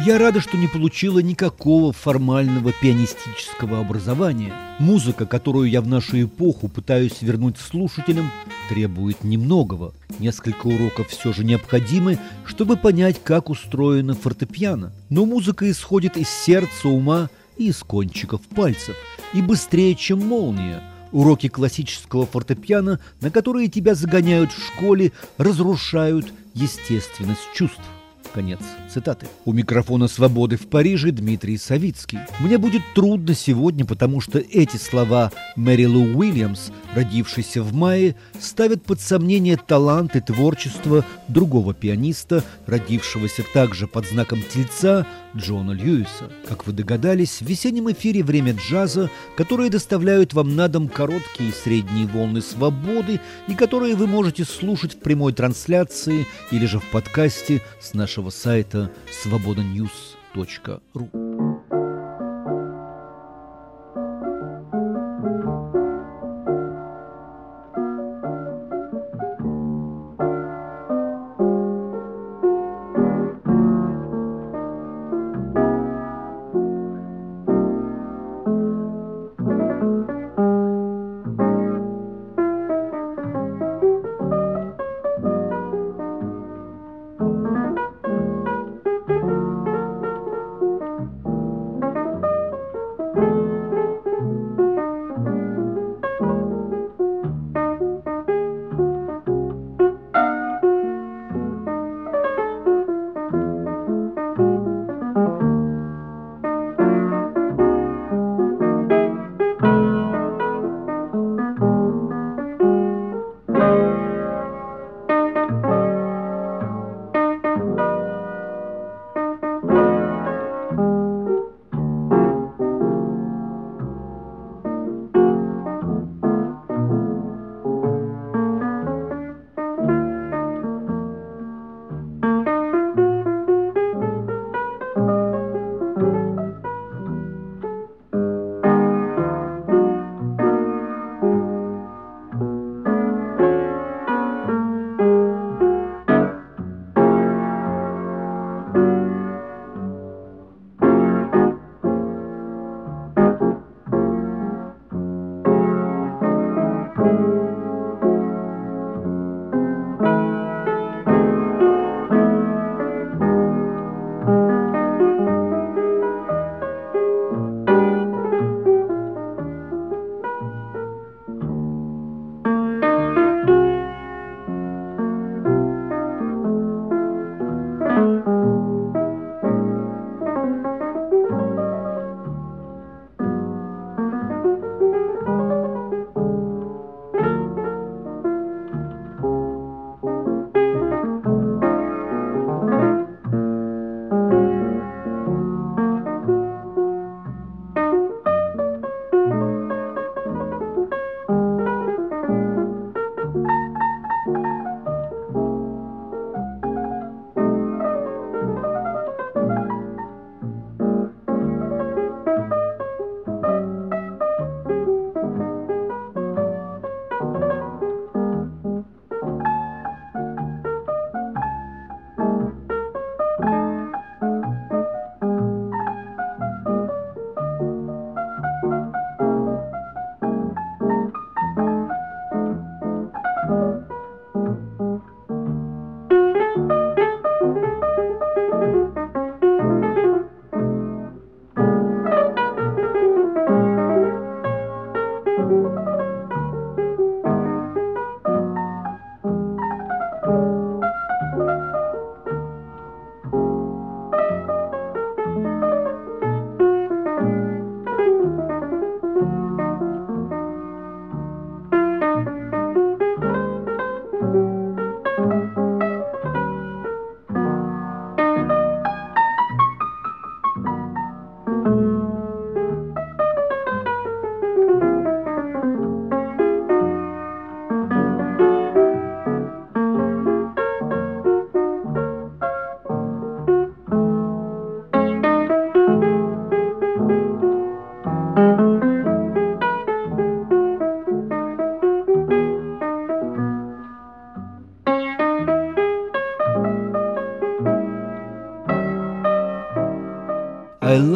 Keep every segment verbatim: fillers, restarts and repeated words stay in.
Я рада, что не получила никакого формального пианистического образования. Музыка, которую я в нашу эпоху пытаюсь вернуть слушателям, требует немногого. Несколько уроков все же необходимы, чтобы понять, как устроено фортепиано. Но музыка исходит из сердца, ума и из кончиков пальцев. И быстрее, чем молния. Уроки классического фортепиано, на которые тебя загоняют в школе, разрушают естественность чувств. Конец цитаты. У микрофона «Свободы» в Париже Дмитрий Савицкий. Мне будет трудно сегодня, потому что эти слова Мэри Лу Уильямс, родившейся в мае, ставят под сомнение талант и творчество другого пианиста, родившегося также под знаком Тельца, Джона Льюиса. Как вы догадались, в весеннем эфире «Время джаза», которые доставляют вам на дом короткие и средние волны свободы и которые вы можете слушать в прямой трансляции или же в подкасте с нашего сайта свобода ньюс точка ру.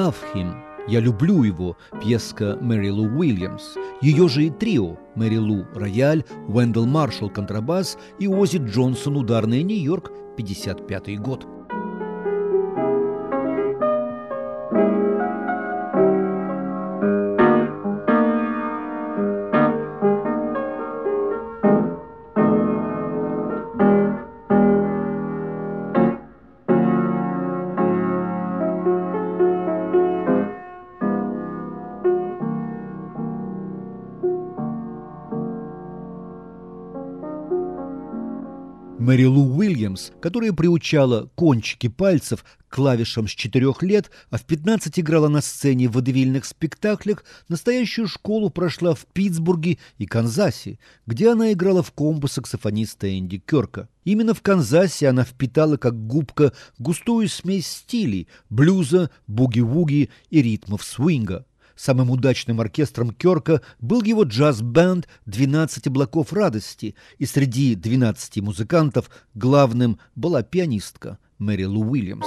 love him». «Я люблю его» – пьеска Мэри Лу Уильямс. Ее же и трио – Мэри Лу – рояль, Уэндell Маршалл – контрабас и Оззи Джонсон – ударная, Нью-Йорк, пятьдесят пятый год. Мэри Лу Уильямс, которая приучала кончики пальцев к клавишам с четырех лет, а в пятнадцать играла на сцене в водевильных спектаклях, настоящую школу прошла в Питтсбурге и Канзасе, где она играла в комбо саксофониста Энди Кёрка. Именно в Канзасе она впитала как губка густую смесь стилей – блюза, буги-вуги и ритмов свинга. Самым удачным оркестром Кёрка был его джаз-бенд «двенадцать облаков радости», и среди двенадцати музыкантов главным была пианистка Мэри Лу Уильямс.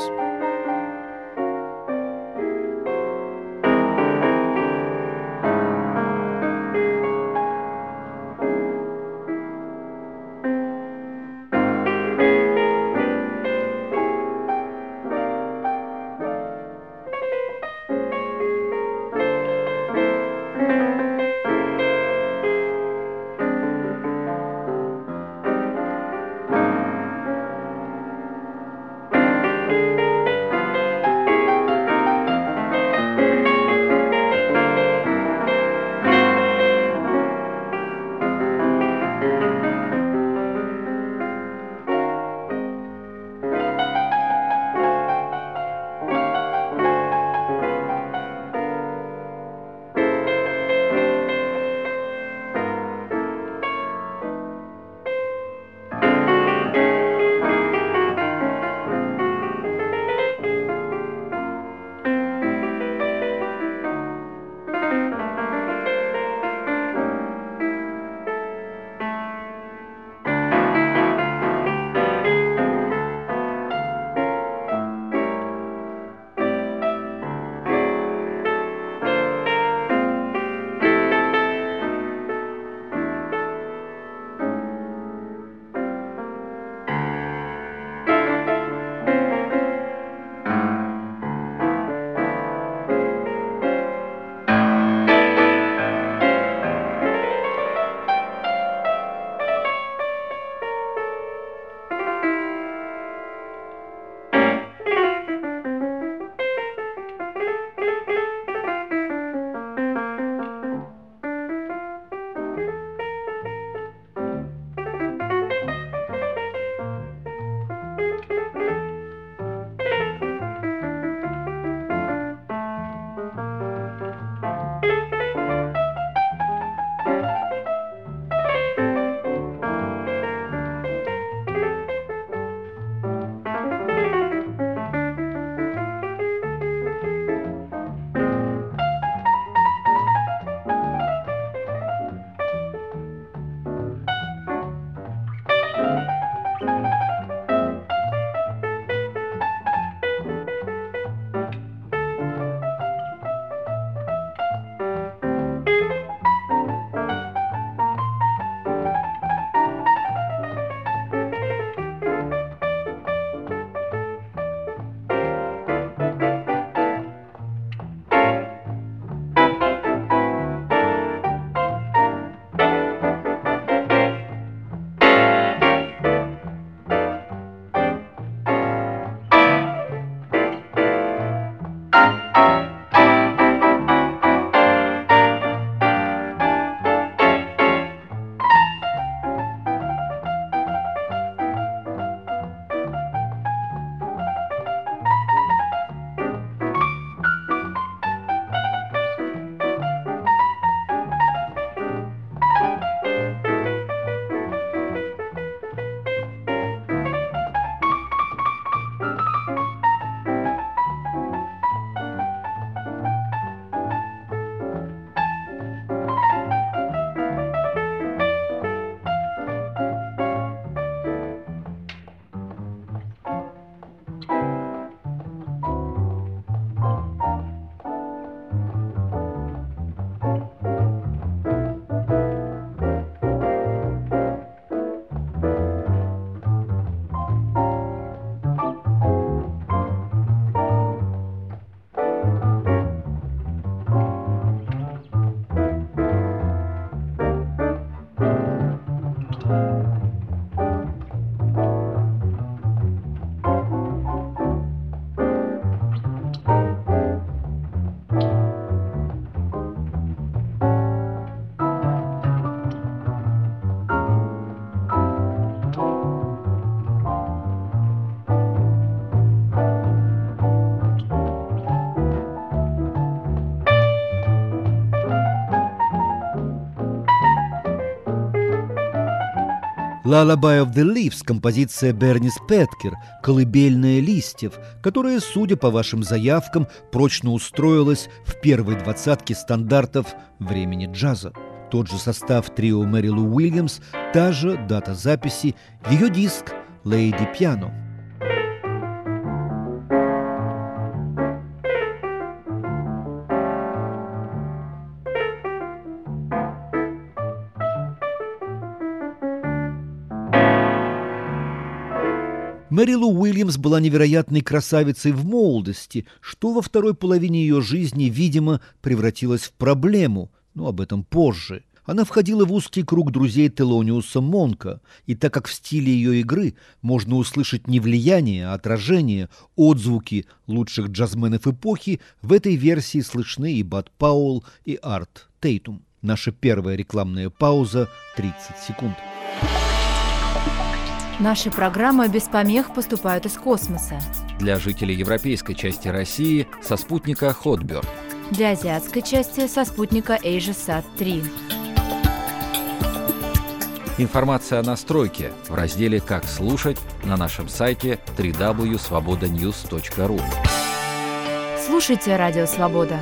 «Lullaby of the Leaves» – композиция Берни Спеткер «Колыбельная листьев», которая, судя по вашим заявкам, прочно устроилась в первой двадцатке стандартов времени джаза. Тот же состав трио Мэри Лу Уильямс, та же дата записи, ее диск «Lady Piano». Мэри Лу Уильямс была невероятной красавицей в молодости, что во второй половине ее жизни, видимо, превратилось в проблему, но об этом позже. Она входила в узкий круг друзей Телониуса Монка, и так как в стиле ее игры можно услышать не влияние, а отражение, отзвуки лучших джазменов эпохи, в этой версии слышны и Бад Пауэлл, и Арт Тейтум. Наша первая рекламная пауза – тридцать секунд. Наши программы без помех поступают из космоса. Для жителей европейской части России со спутника Hotbird. Для азиатской части со спутника AsiaSat три. Информация о настройке в разделе «Как слушать» на нашем сайте дабл ю дабл ю дабл ю точка свобода ньюс точка ру. Слушайте Радио Свобода.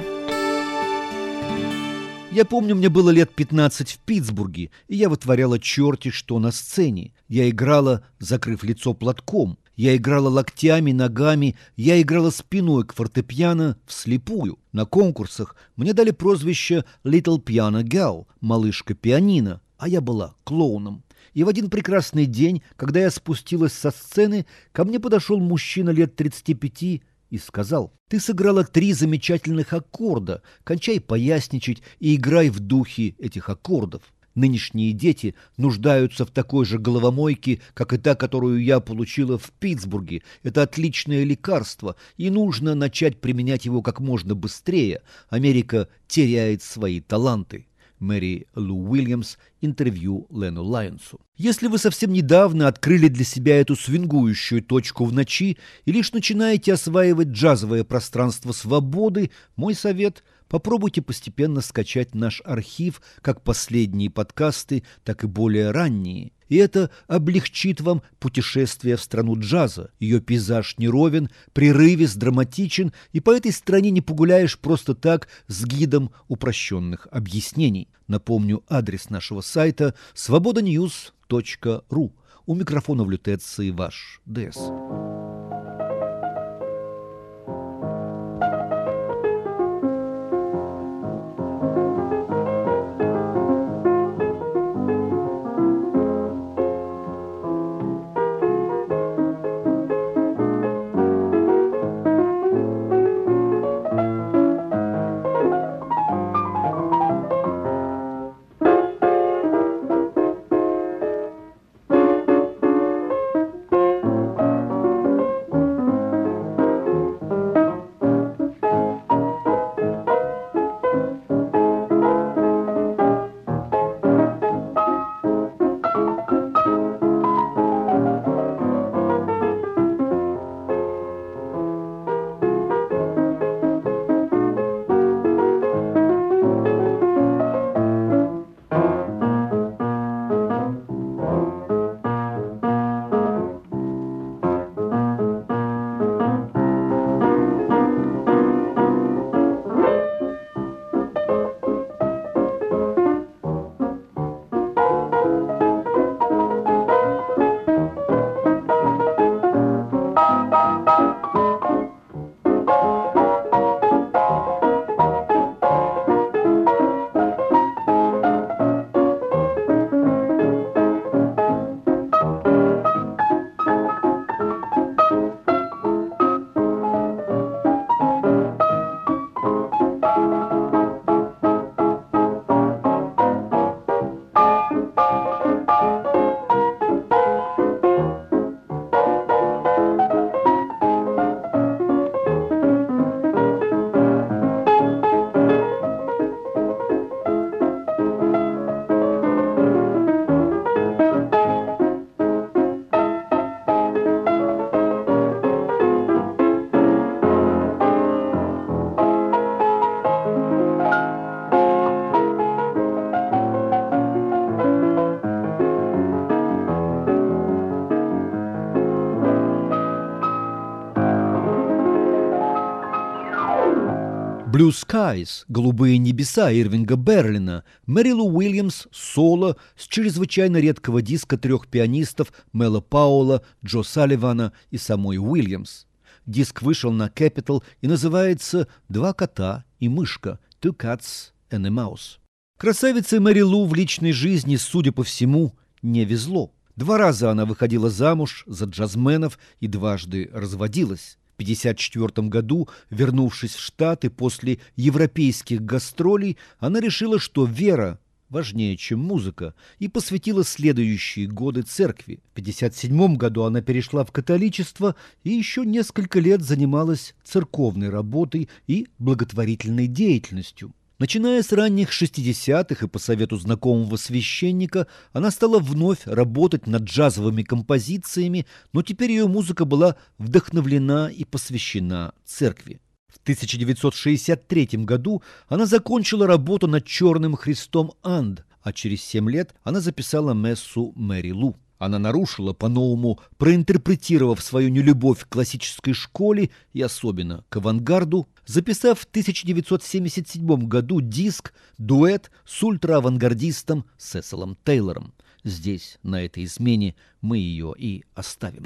Я помню, мне было лет пятнадцать в Питтсбурге, и я вытворяла черти что на сцене. Я играла, закрыв лицо платком. Я играла локтями, ногами, я играла спиной к фортепиано вслепую. На конкурсах мне дали прозвище «Little Piano Girl» – «Малышка-пианино», а я была клоуном. И в один прекрасный день, когда я спустилась со сцены, ко мне подошел мужчина лет тридцати пяти и сказал: «Ты сыграла три замечательных аккорда, кончай поясничать и играй в духе этих аккордов». Нынешние дети нуждаются в такой же головомойке, как и та, которую я получила в Питтсбурге. Это отличное лекарство, и нужно начать применять его как можно быстрее. Америка теряет свои таланты. Мэри Лу Уильямс, интервью Лену Лайонсу. Если вы совсем недавно открыли для себя эту свингующую точку в ночи и лишь начинаете осваивать джазовое пространство свободы, мой совет – попробуйте постепенно скачать наш архив, как последние подкасты, так и более ранние. И это облегчит вам путешествие в страну джаза. Ее пейзаж неровен, прерывист, драматичен, и по этой стране не погуляешь просто так с гидом упрощенных объяснений. Напомню адрес нашего сайта свобода ньюс точка ру. У микрофона в лютеции ваш ДС. Blue Skies, «Голубые небеса» Ирвинга Берлина, Мэри Лу Уильямс соло с чрезвычайно редкого диска трех пианистов Мэла Пауэлла, Джо Салливана и самой Уильямс. Диск вышел на Capitol и называется «Два кота и мышка» «Two Cats and a Mouse». Красавице Мэри Лу в личной жизни, судя по всему, не везло. Два раза она выходила замуж за джазменов и дважды разводилась. В пятьдесят четвёртом году, вернувшись в Штаты после европейских гастролей, она решила, что вера важнее, чем музыка, и посвятила следующие годы церкви. В пятьдесят седьмом году она перешла в католичество и еще несколько лет занималась церковной работой и благотворительной деятельностью. Начиная с ранних шестидесятых и по совету знакомого священника, она стала вновь работать над джазовыми композициями, но теперь ее музыка была вдохновлена и посвящена церкви. В тысяча девятьсот шестьдесят третьем году она закончила работу над «Черным Христом Анд», а через семь лет она записала мессу Мэри Лу. Она нарушила, по-новому проинтерпретировав свою нелюбовь к классической школе и особенно к авангарду, записав в тысяча девятьсот семьдесят седьмом году диск «Дуэт» с ультраавангардистом Сесилом Тейлором. Здесь, на этой измене, мы ее и оставим.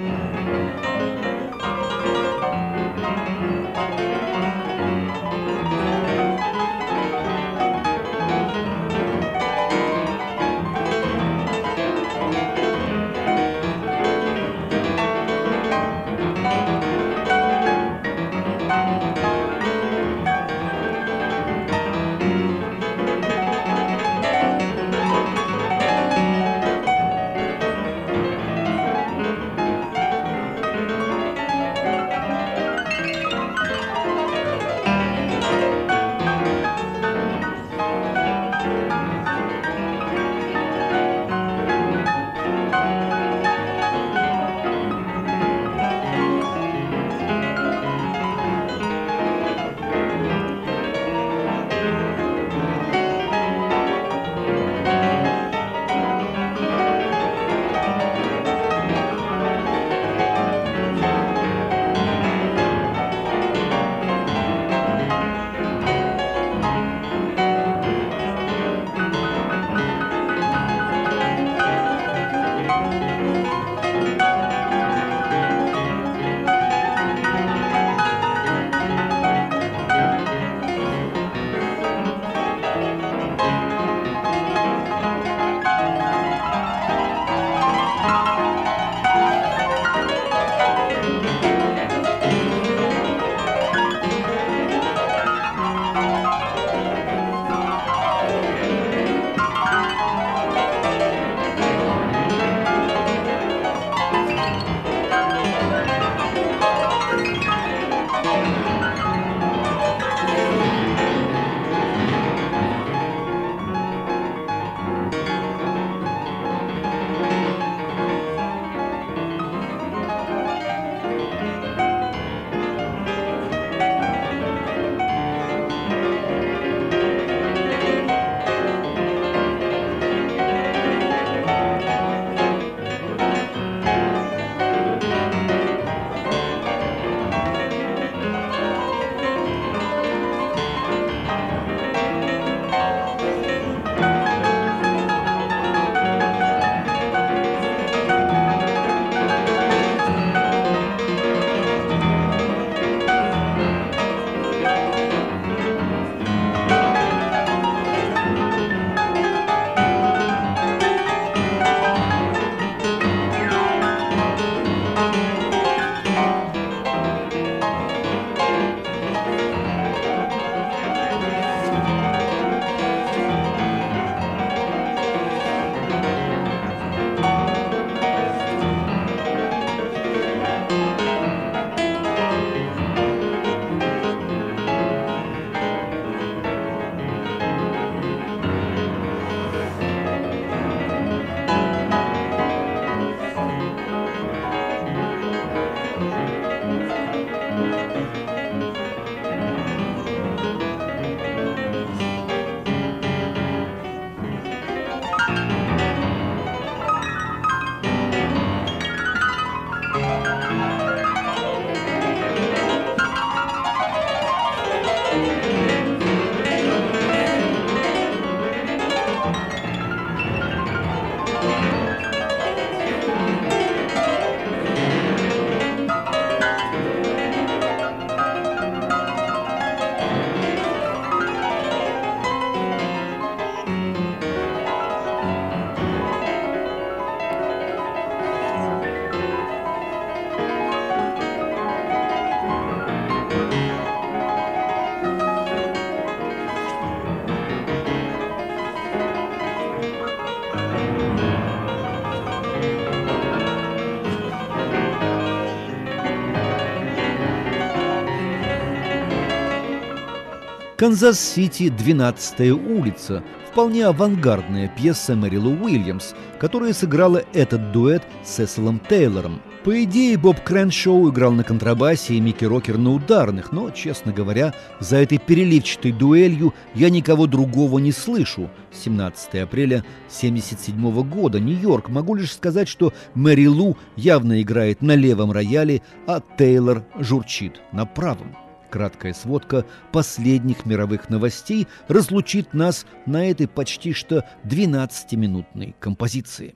«Канзас-Сити. двенадцатая улица» – вполне авангардная пьеса Мэри Лу Уильямс, которая сыграла этот дуэт с Сесилом Тейлором. По идее, Боб Креншоу играл на контрабасе и Микки Рокер на ударных, но, честно говоря, за этой переливчатой дуэлью я никого другого не слышу. семнадцатое апреля семьдесят седьмого года, Нью-Йорк. Могу лишь сказать, что Мэри Лу явно играет на левом рояле, а Тейлор журчит на правом. Краткая сводка последних мировых новостей разлучит нас на этой почти что двенадцатиминутной композиции.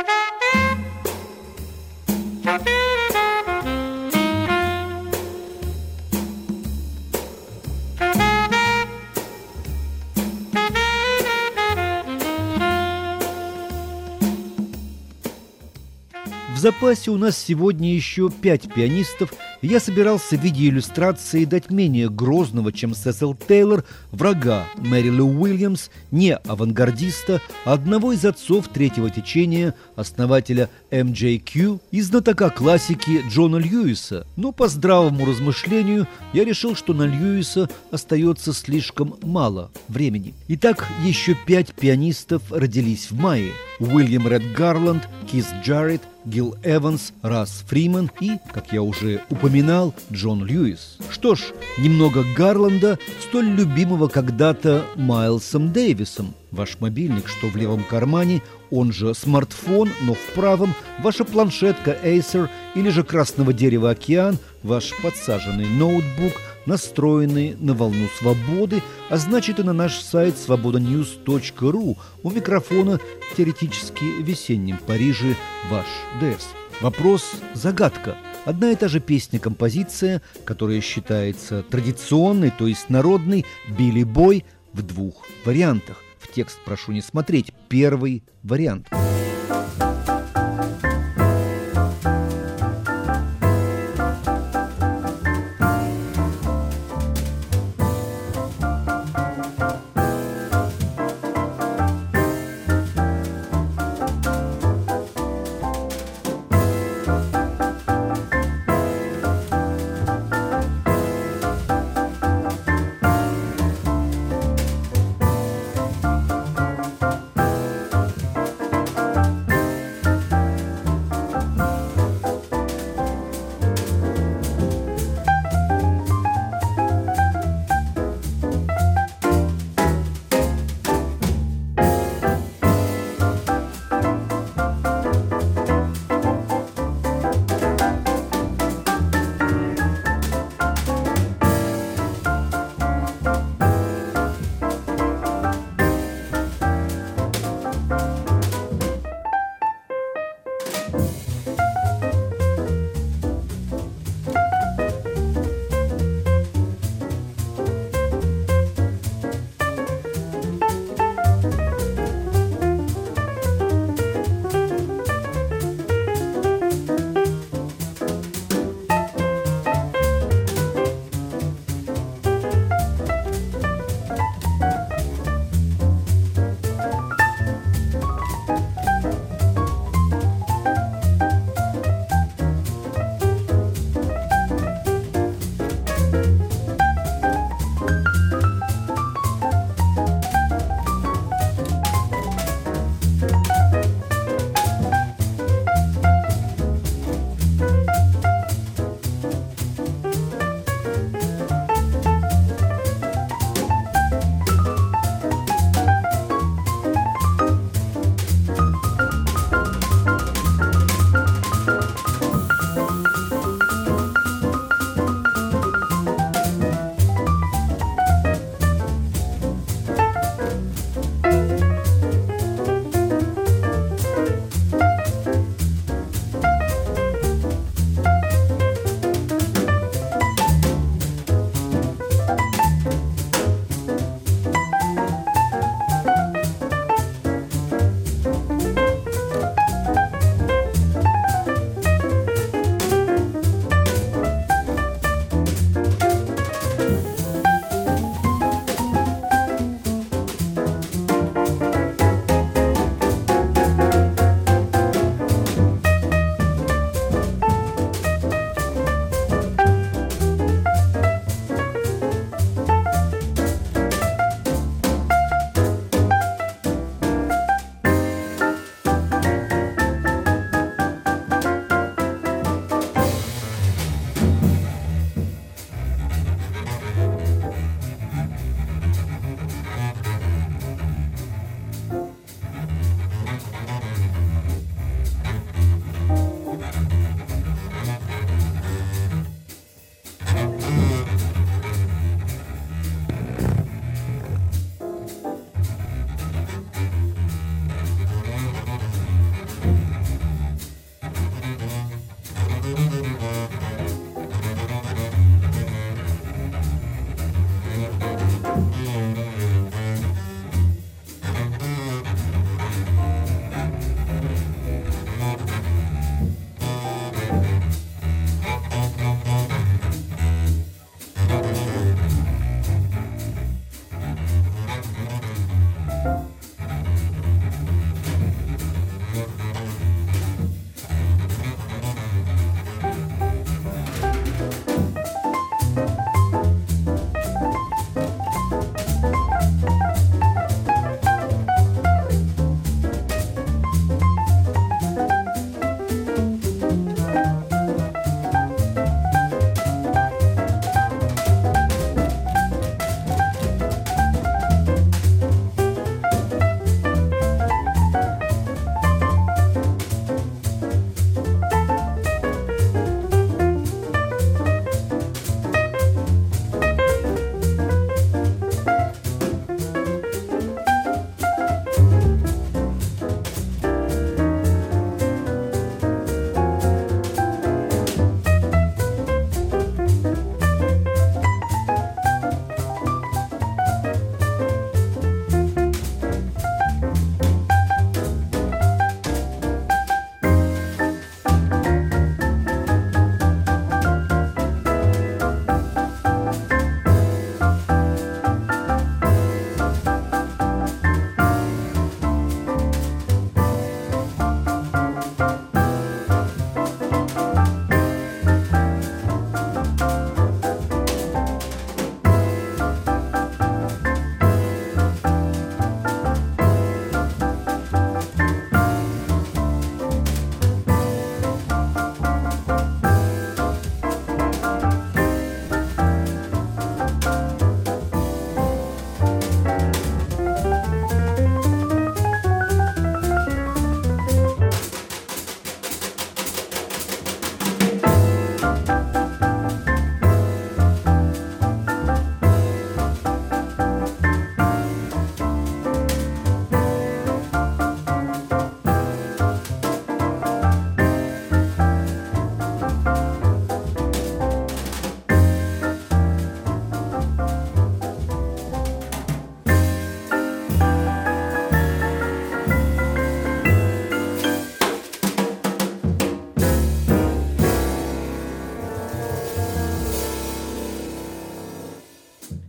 В запасе у нас сегодня еще пять пианистов, и я собирался в виде иллюстрации дать менее грозного, чем Сесил Тейлор, врага Мэри Лу Уильямс, не авангардиста, а одного из отцов третьего течения, основателя эм джей кью и знатока классики Джона Льюиса. Но по здравому размышлению я решил, что на Льюиса остается слишком мало времени. Итак, еще пять пианистов родились в мае. Уильям Ред Гарланд, Кис Джарретт, Гил Эванс, Расс Фриман и, как я уже упоминал, Джон Льюис. Что ж, немного Гарланда, столь любимого когда-то Майлсом Дэвисом. Ваш мобильник, что в левом кармане, он же смартфон, но в правом, ваша планшетка Acer или же красного дерева океан, ваш подсаженный ноутбук, настроенный на волну свободы, а значит и на наш сайт свобода ньюс точка ру. У микрофона теоретически в весеннем Париже ваш ДЭС. Вопрос-загадка. Одна и та же песня-композиция, которая считается традиционной, то есть народной, «Билли Бой» в двух вариантах. В текст прошу не смотреть. Первый вариант.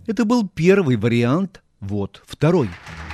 Это был первый вариант, вот второй.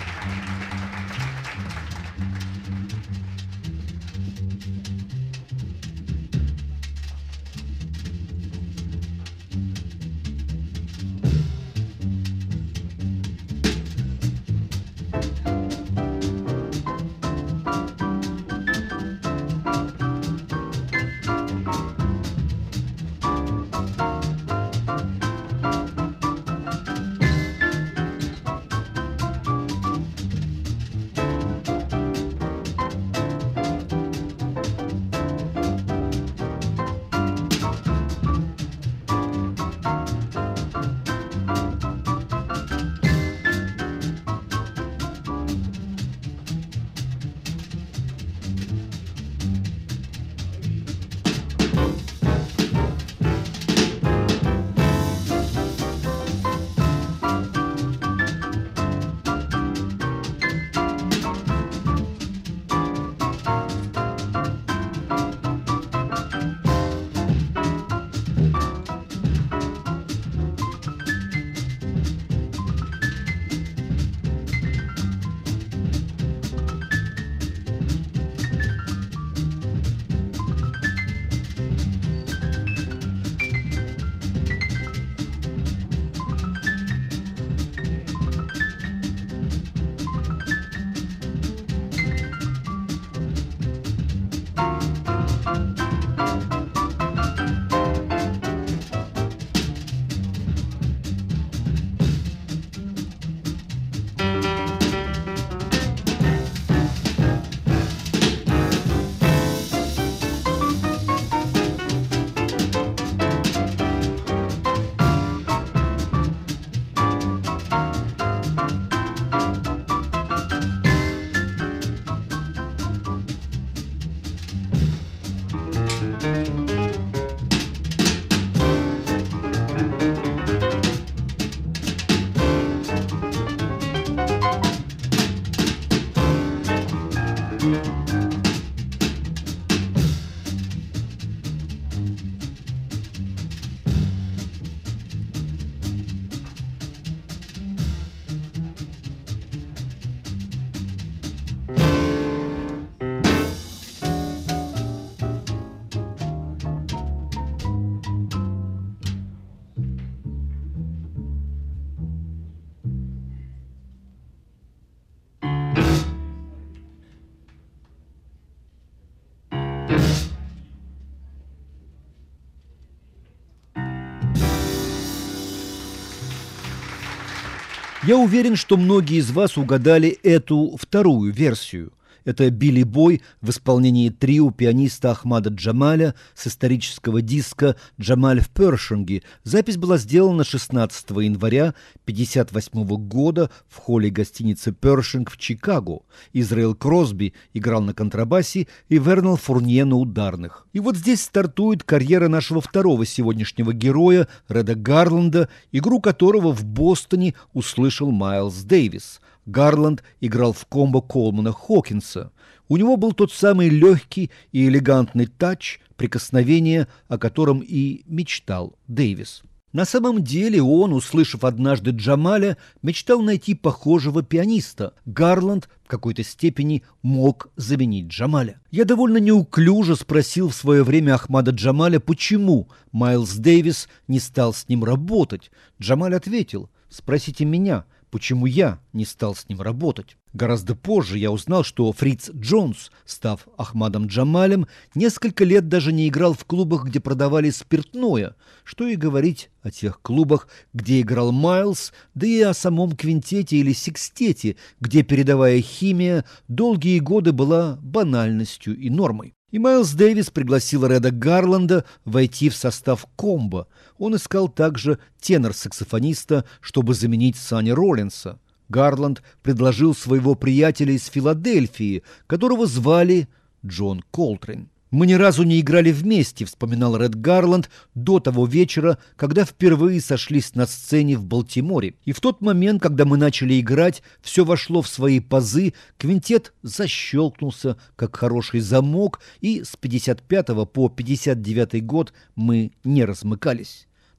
Я уверен, что многие из вас угадали эту вторую версию. Это «Билли Бой» в исполнении трио пианиста Ахмада Джамаля с исторического диска «Джамаль в Першинге». Запись была сделана шестнадцатого января тысяча девятьсот пятьдесят восьмого года в холле гостиницы «Першинг» в Чикаго. Израэл Кросби играл на контрабасе и Вернал Фурнье на ударных. И вот здесь стартует карьера нашего второго сегодняшнего героя Реда Гарланда, игру которого в Бостоне услышал Майлз Дэвис. Гарланд играл в комбо Колмана Хокинса. У него был тот самый легкий и элегантный тач, прикосновение, о котором и мечтал Дэвис. На самом деле он, услышав однажды Джамаля, мечтал найти похожего пианиста. Гарланд в какой-то степени мог заменить Джамаля. Я довольно неуклюже спросил в свое время Ахмада Джамаля, почему Майлз Дэвис не стал с ним работать. Джамаль ответил: «Спросите меня, почему я не стал с ним работать». Гораздо позже я узнал, что Фриц Джонс, став Ахмадом Джамалем, несколько лет даже не играл в клубах, где продавали спиртное. Что и говорить о тех клубах, где играл Майлз, да и о самом квинтете или секстете, где передовая химия долгие годы была банальностью и нормой. И Майлз Дэвис пригласил Реда Гарланда войти в состав комбо. Он искал также тенор-саксофониста, чтобы заменить Санни Роллинса. Гарланд предложил своего приятеля из Филадельфии, которого звали Джон Колтрейн. «Мы ни разу не играли вместе», — вспоминал Ред Гарланд, до того вечера, когда впервые сошлись на сцене в Балтиморе. И в тот момент, когда мы начали играть, все вошло в свои пазы, квинтет защелкнулся, как хороший замок, и с пятьдесят пятого по пятьдесят девятый год мы не размыкались.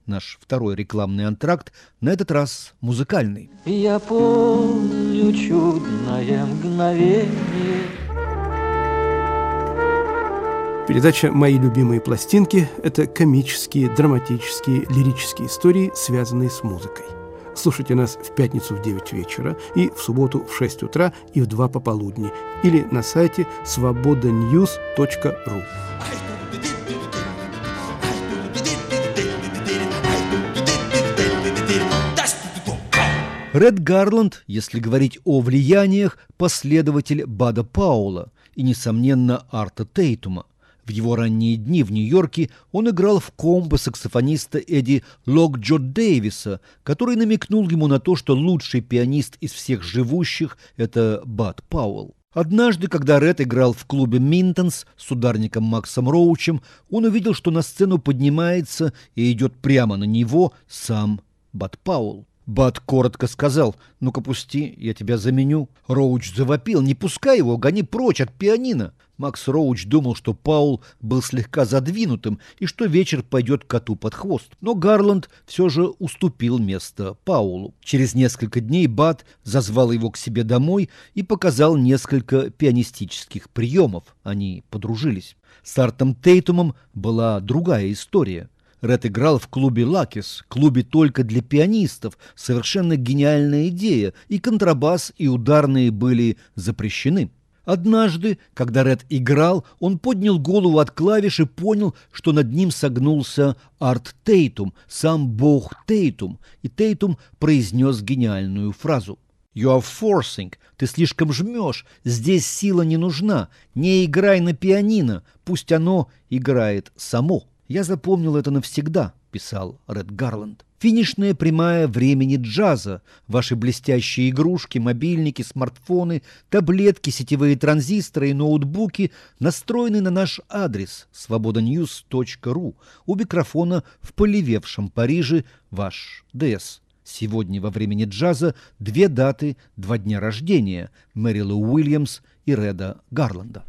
наш второй рекламный антракт, на этот раз музыкальный. Я помню чудное мгновение. Передача «Мои любимые пластинки» – это комические, драматические, лирические истории, связанные с музыкой. Слушайте нас в пятницу в девять вечера и в субботу в шесть утра и в два пополудни или на сайте свобода ньюс точка ру. Ред Гарланд, если говорить о влияниях, последователь Бада Пауэлла и, несомненно, Арта Тейтума. В его ранние дни в Нью-Йорке он играл в комбо саксофониста Эдди Локджо Дэвиса, который намекнул ему на то, что лучший пианист из всех живущих – это Бад Пауэлл. Однажды, когда Ред играл в клубе «Минтонс» с ударником Максом Роучем, он увидел, что на сцену поднимается и идет прямо на него сам Бад Пауэлл. Бад коротко сказал: «Ну-ка пусти, я тебя заменю». Роуч завопил: «Не пускай его, гони прочь от пианино». Макс Роуч думал, что Паул был слегка задвинутым и что вечер пойдет коту под хвост. Но Гарланд все же уступил место Паулу. Через несколько дней Бад зазвал его к себе домой и показал несколько пианистических приемов. Они подружились. С Артом Тейтумом была другая история. Ред играл в клубе «Лакис», клубе только для пианистов, совершенно гениальная идея, и контрабас, и ударные были запрещены. Однажды, когда Ред играл, он поднял голову от клавиш и понял, что над ним согнулся Арт Тейтум, сам бог Тейтум, и Тейтум произнес гениальную фразу: «You are forcing, ты слишком жмешь, здесь сила не нужна, не играй на пианино, пусть оно играет само». «Я запомнил это навсегда», — писал Ред Гарланд. Финишная прямая времени джаза, ваши блестящие игрушки, мобильники, смартфоны, таблетки, сетевые транзисторы и ноутбуки настроены на наш адрес свобода ньюс точка ру. У микрофона в полевевшем Париже ваш ДС. Сегодня во времени джаза две даты, два дня рождения – Мэрилы Уильямс и Реда Гарланда.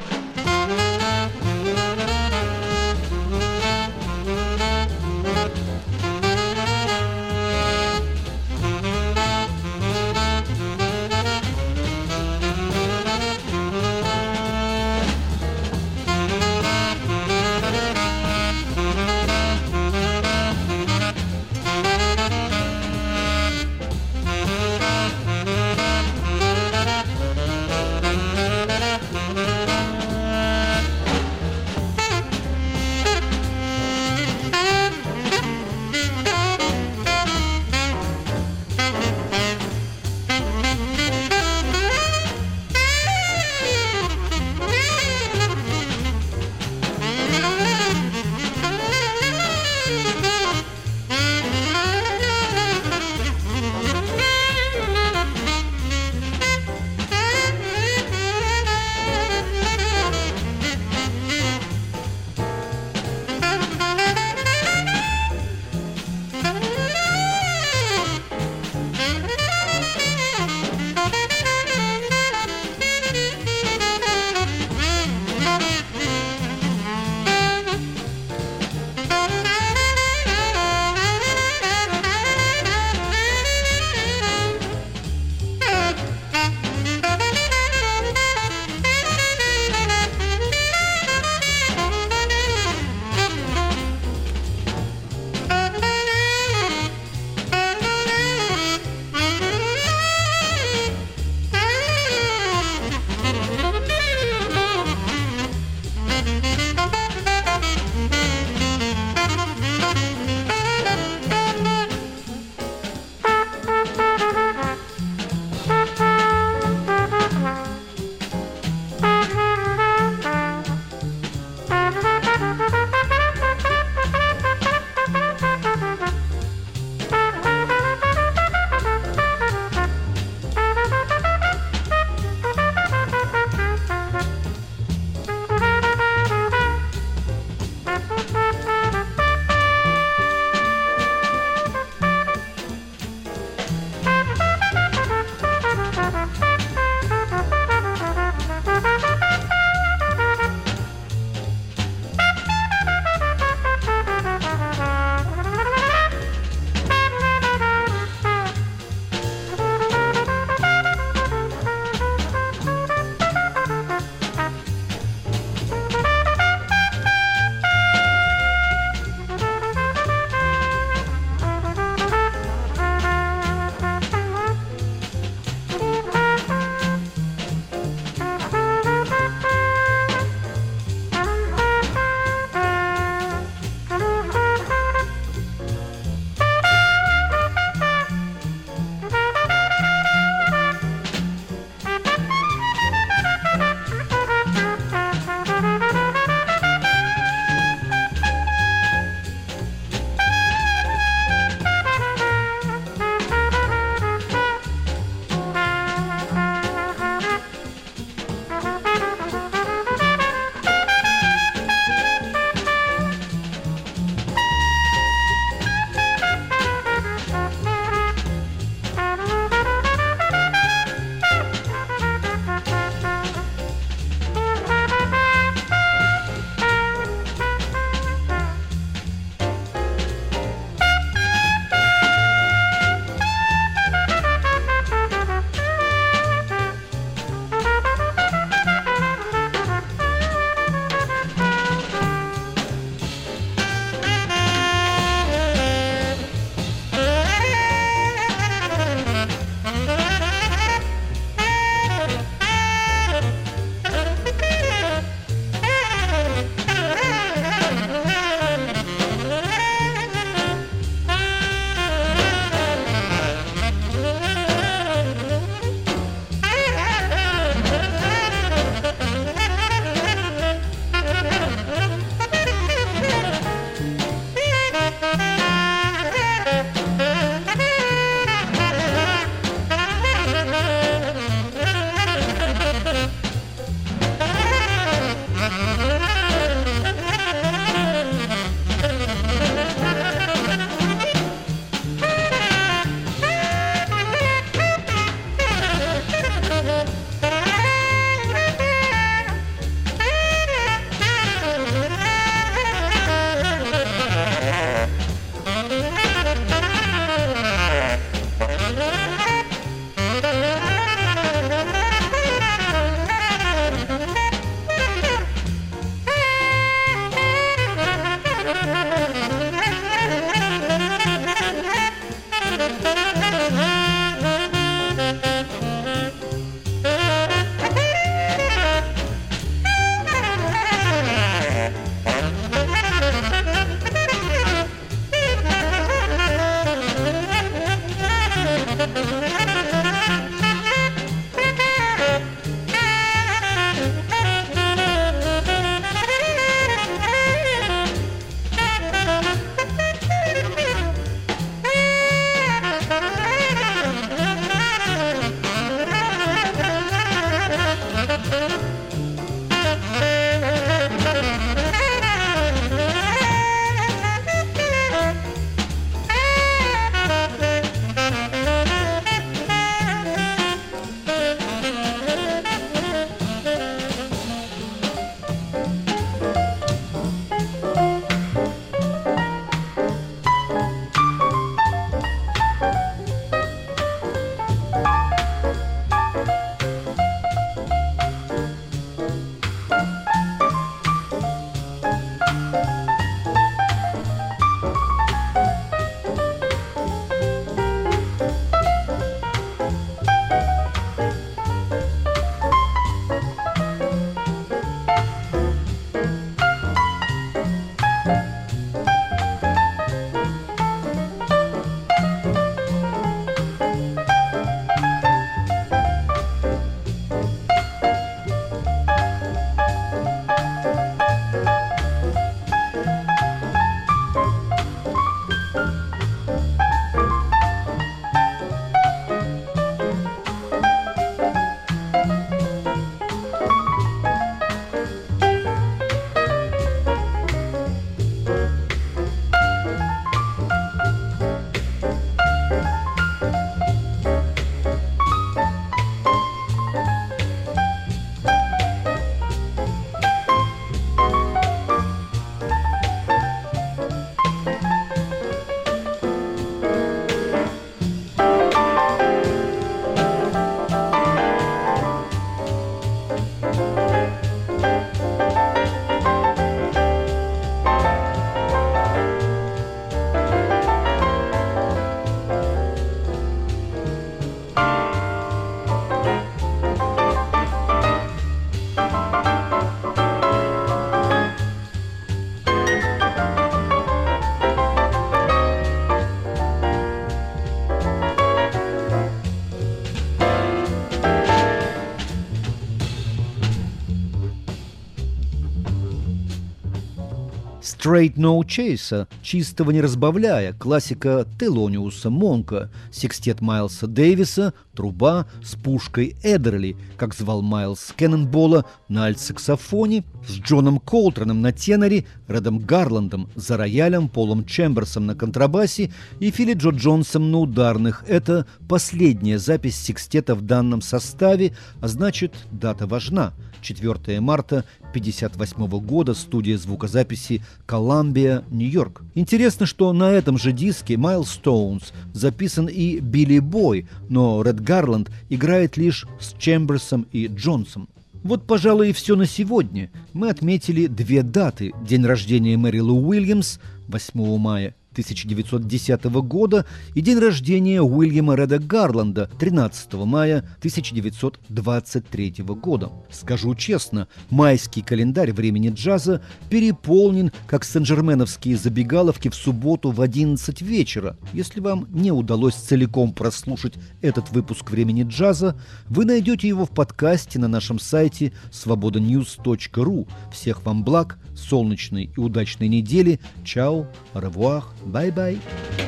Straight No Chaser, чистого не разбавляя, классика Телониуса Монка, секстет Майлса Дэвиса, труба с пушкой Эдерли, как звал Майлз Кеннонбола, на альтсаксофоне, с Джоном Колтроном на теноре, Редом Гарландом за роялем, Полом Чемберсом на контрабасе и Филли Джо Джонсом на ударных. Это последняя запись секстета в данном составе, а значит, дата важна. четвёртого марта пятьдесят восьмого года, студия звукозаписи Columbia, Нью-Йорк. Интересно, что на этом же диске Milestones записан и Билли Бой, но Ред Гарланд играет лишь с Чемберсом и Джонсом. Вот, пожалуй, и все на сегодня. Мы отметили две даты. День рождения Мэри Лу Уильямс, восьмого мая тысяча девятьсот десятого года, и день рождения Уильяма Реда Гарланда, тринадцатого мая тысяча девятьсот двадцать третьего года. Скажу честно, майский календарь времени джаза переполнен, как сен-жерменовские забегаловки в субботу в одиннадцать вечера. Если вам не удалось целиком прослушать этот выпуск времени джаза, вы найдете его в подкасте на нашем сайте свобода ньюс точка ру. Всех вам благ, солнечной и удачной недели. Чао, au revoir, bye-bye.